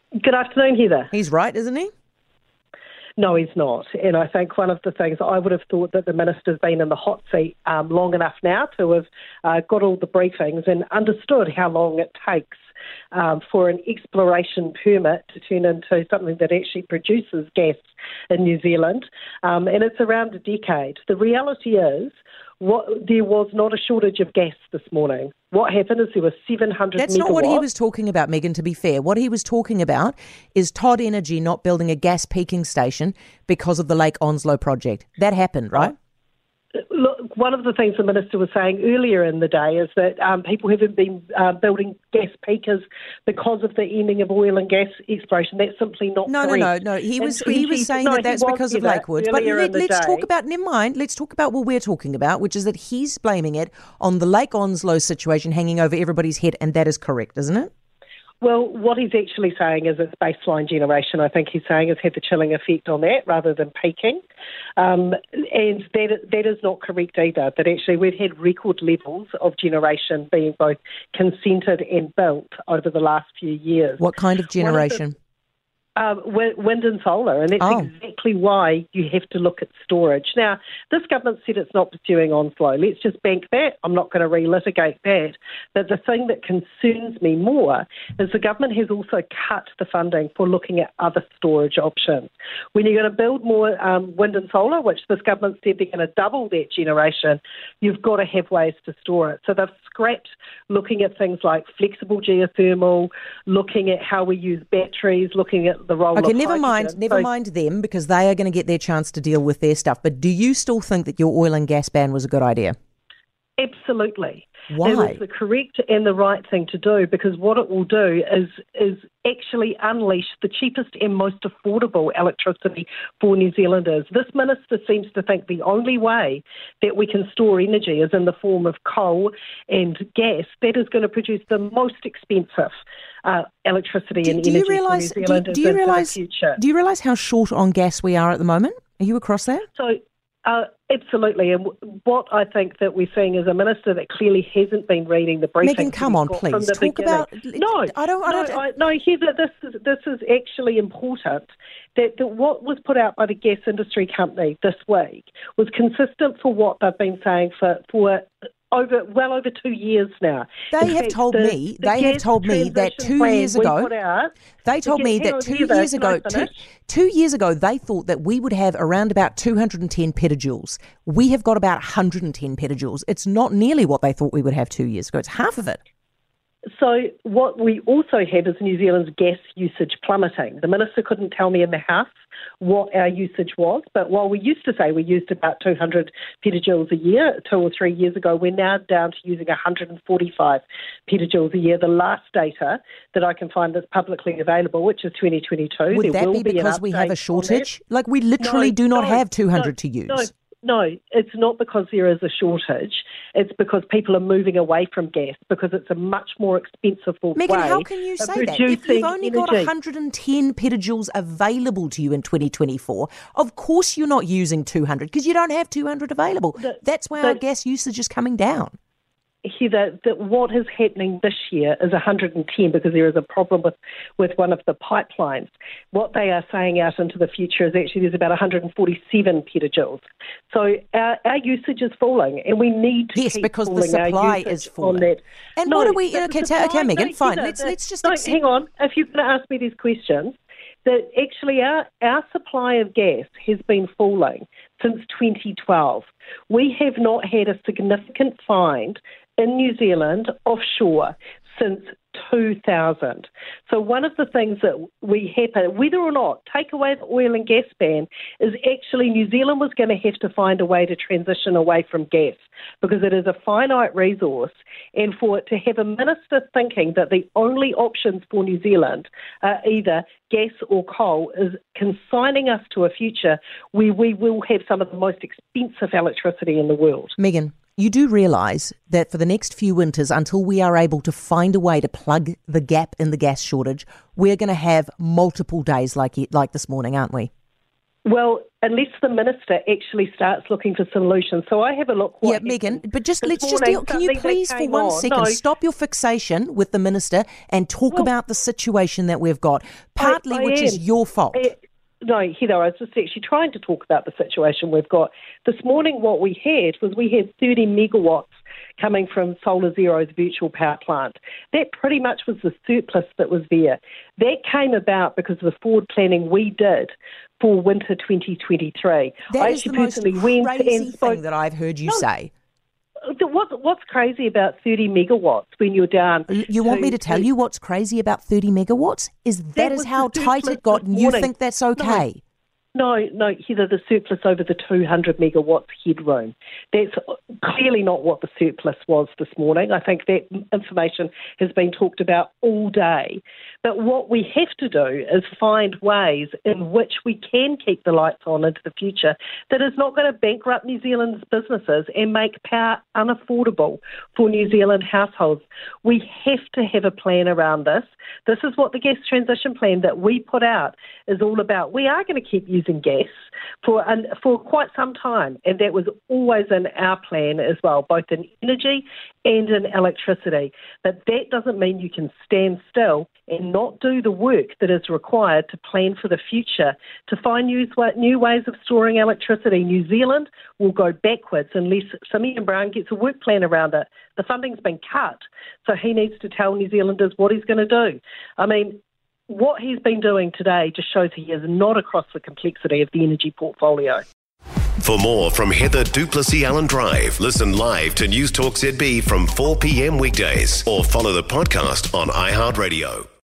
Good afternoon, Heather. He's right, isn't he? No, he's not. And I think one of the things I would have thought that the minister's been in the hot seat long enough now to have got all the briefings and understood how long it takes for an exploration permit to turn into something that actually produces gas in New Zealand. And it's around a decade. The reality is there was not a shortage of gas this morning. What happened is there were 700 That's megawatts. not what he was talking about, Megan, to be fair. What he was talking about is Todd Energy not building a gas peaking station because of the Lake Onslow project. That happened, right? Look, one of the things the minister was saying earlier in the day is that people haven't been building gas peakers because of the ending of oil and gas exploration. That's simply not correct. No. He was saying that's because of Lakewood. But let's talk about, never mind, let's talk about what we're talking about, which is that he's blaming it on the Lake Onslow situation hanging over everybody's head, and that is correct, isn't it? Well, what he's actually saying is it's baseline generation. I think he's saying has had the chilling effect on that rather than peaking. And that is not correct either, that actually we've had record levels of generation being both consented and built over the last few years. What kind of generation? Wind and solar, and that's exactly why you have to look at storage. Now, this government said it's not pursuing Onslow. Let's just bank that. I'm not going to relitigate that. But the thing that concerns me more is the government has also cut the funding for looking at other storage options. When you're going to build more wind and solar, which this government said they're going to double that generation, you've got to have ways to store it. So they've scrapped looking at things like flexible geothermal, looking at how we use batteries, looking at the role of hydrogen. Never mind them, because they are going to get their chance to deal with their stuff. But do you still think that your oil and gas ban was a good idea? Absolutely. Why? It was the correct and the right thing to do, because what it will do is actually unleash the cheapest and most affordable electricity for New Zealanders. This minister seems to think the only way that we can store energy is in the form of coal and gas. That is going to produce the most expensive electricity and energy for New Zealanders in the future. Do you realise how short on gas we are at the moment? Are you across that? So, absolutely. And what I think that we're seeing is a minister that clearly hasn't been reading the briefing. Megan, come on, please. Talk about... No, Heather, this is actually important. That what was put out by the gas industry company this week was consistent for what they've been saying for well over 2 years now. They have told me that 2 years ago, two years ago, they thought that we would have around about 210 petajoules. We have got about 110 petajoules. It's not nearly what they thought we would have 2 years ago. It's half of it. So what we also have is New Zealand's gas usage plummeting. The minister couldn't tell me in the House what our usage was, but while we used to say we used about 200 petajoules a year 2 or 3 years ago, we're now down to using 145 petajoules a year. The last data that I can find that's publicly available, which is 2022. Would that be because we have a shortage? Like we literally do not have 200 to use. No, it's not because there is a shortage. It's because people are moving away from gas because it's a much more expensive way. Megan, how can you say that? If you've only got 110 petajoules available to you in 2024, of course you're not using 200 because you don't have 200 available. That's why our gas usage is coming down. Heather, that what is happening this year is 110 because there is a problem with one of the pipelines. What they are saying out into the future is actually there's about 147 petajoules. So our usage is falling, and we need to keep because the supply is falling. That. And what are we? Okay, Megan, fine. Let's just hang on. If you're going to ask me these questions, that actually our supply of gas has been falling since 2012. We have not had a significant find in New Zealand offshore since 2000. So one of the things that we happen, whether or not take away the oil and gas ban, is actually New Zealand was going to have to find a way to transition away from gas because it is a finite resource, and for it to have a minister thinking that the only options for New Zealand are either gas or coal is consigning us to a future where we will have some of the most expensive electricity in the world. Megan, you do realise that for the next few winters, until we are able to find a way to plug the gap in the gas shortage, we're going to have multiple days like this morning, aren't we? Well, unless the minister actually starts looking for solutions. So I have a look. Yeah, Megan, but let's just deal. Can you please, for 1 second, stop your fixation with the minister and talk about the situation that we've got, partly which is your fault. No, Heather, I was just actually trying to talk about the situation we've got. This morning what we had 30 megawatts coming from Solar Zero's virtual power plant. That pretty much was the surplus that was there. That came about because of the forward planning we did for winter 2023. That is the most crazy thing that I've heard you say. What's crazy about 30 megawatts when you're down? You want me to tell you what's crazy about 30 megawatts? That is how tight it got, and you think that's okay? No, Heather, the surplus over the 200 megawatts headroom. That's clearly not what the surplus was this morning. I think that information has been talked about all day. But what we have to do is find ways in which we can keep the lights on into the future that is not going to bankrupt New Zealand's businesses and make power unaffordable for New Zealand households. We have to have a plan around this. This is what the gas transition plan that we put out is all about. We are going to keep using gas for quite some time, and that was always in our plan as well, both in energy and in electricity. But that doesn't mean you can stand still and not do the work that is required to plan for the future, to find new ways of storing electricity. New Zealand will go backwards unless Simeon Brown gets a work plan around it. The funding's been cut, so he needs to tell New Zealanders what he's going to do. I mean, what he's been doing today just shows he is not across the complexity of the energy portfolio. For more from Heather du Plessis-Allen Drive, listen live to News Talk ZB from 4 p.m. weekdays or follow the podcast on iHeartRadio.